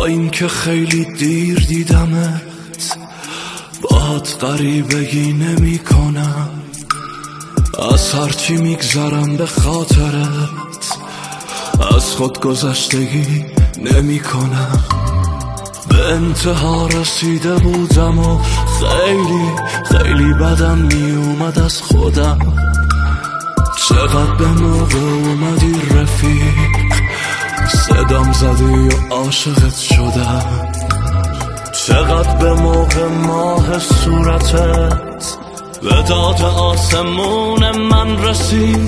اینکه خیلی دیر دیدمت، باهات غریبگی نمی کنم. از هرچی میگذرم به خاطرت، از خود گذشتگی نمی کنم. به انتها رسیده بودم و خیلی بدم می اومد از خودم. چقدر به موقع اومدی رفیق، صدام زدی و عاشقت شدم. چقدر به موقع ماه صورتت به داد آسمون من رسید.